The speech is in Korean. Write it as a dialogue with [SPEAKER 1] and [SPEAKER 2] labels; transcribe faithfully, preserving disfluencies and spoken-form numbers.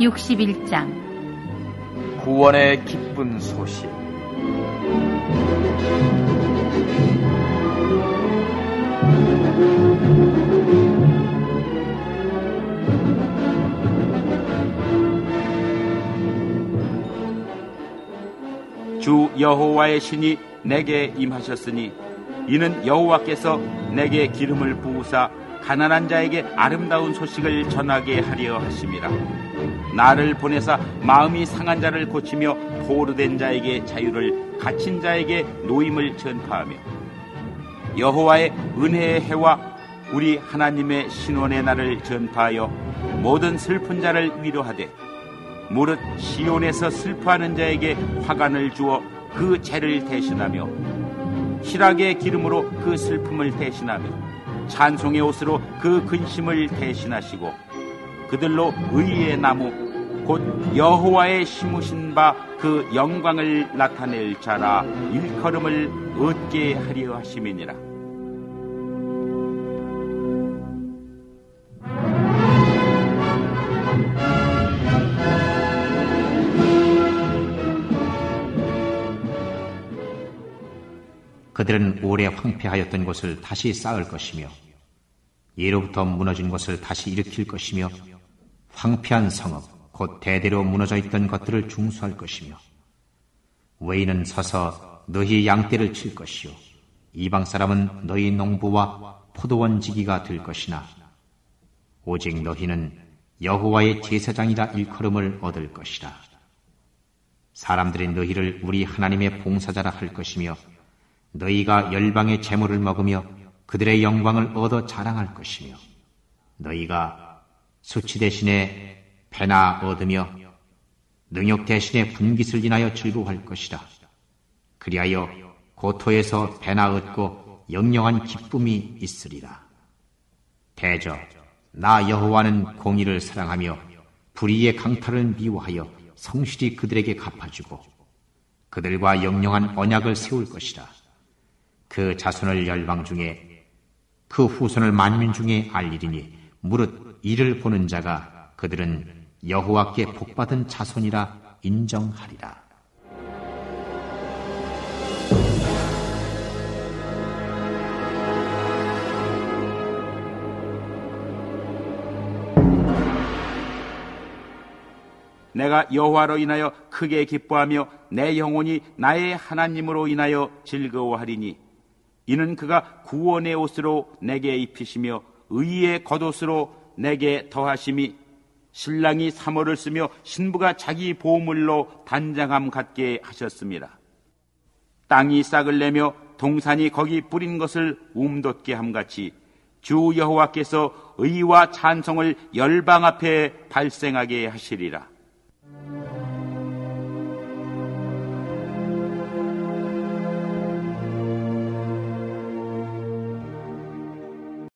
[SPEAKER 1] 육십일 장.
[SPEAKER 2] 구원의 기쁜 소식.
[SPEAKER 3] 주 여호와의 신이 내게 임하셨으니 이는 여호와께서 내게 기름을 부으사 가난한 자에게 아름다운 소식을 전하게 하려 하심이라. 나를 보내사 마음이 상한 자를 고치며 포로된 자에게 자유를, 갇힌 자에게 노임을 전파하며 여호와의 은혜의 해와 우리 하나님의 신원의 날을 전파하여 모든 슬픈 자를 위로하되 무릇 시온에서 슬퍼하는 자에게 화관을 주어 그 죄를 대신하며 희락의 기름으로 그 슬픔을 대신하며 찬송의 옷으로 그 근심을 대신하시고 그들로 의의 나무 곧 여호와의 심으신 바 그 영광을 나타낼 자라 일컬음을 얻게 하려 하심이니라.
[SPEAKER 4] 그들은 오래 황폐하였던 곳을 다시 쌓을 것이며 예로부터 무너진 곳을 다시 일으킬 것이며 황폐한 성읍 곧 대대로 무너져 있던 것들을 중수할 것이며 외인은 서서 너희 양떼를 칠 것이요 이방 사람은 너희 농부와 포도원 지기가 될 것이나 오직 너희는 여호와의 제사장이라 일컬음을 얻을 것이라. 사람들이 너희를 우리 하나님의 봉사자라 할 것이며 너희가 열방의 재물을 먹으며 그들의 영광을 얻어 자랑할 것이며 너희가 수치 대신에 배나 얻으며 능욕 대신에 분깃을 인하여 즐거워할 것이라. 그리하여 고토에서 배나 얻고 영영한 기쁨이 있으리라. 대저 나 여호와는 공의를 사랑하며 불의의 강탈을 미워하여 성실히 그들에게 갚아주고 그들과 영영한 언약을 세울 것이라. 그 자손을 열방 중에 그 후손을 만민 중에 알리리니 무릇 이를 보는 자가 그들은 여호와께 복받은 자손이라 인정하리라.
[SPEAKER 3] 내가 여호와로 인하여 크게 기뻐하며 내 영혼이 나의 하나님으로 인하여 즐거워하리니 이는 그가 구원의 옷으로 내게 입히시며 의의 겉옷으로 내게 더하심이 신랑이 사모를 쓰며 신부가 자기 보물로 단장함 같게 하셨습니다. 땅이 싹을 내며 동산이 거기 뿌린 것을 움돋게 함같이 주 여호와께서 의와 찬송을 열방 앞에 발생하게 하시리라.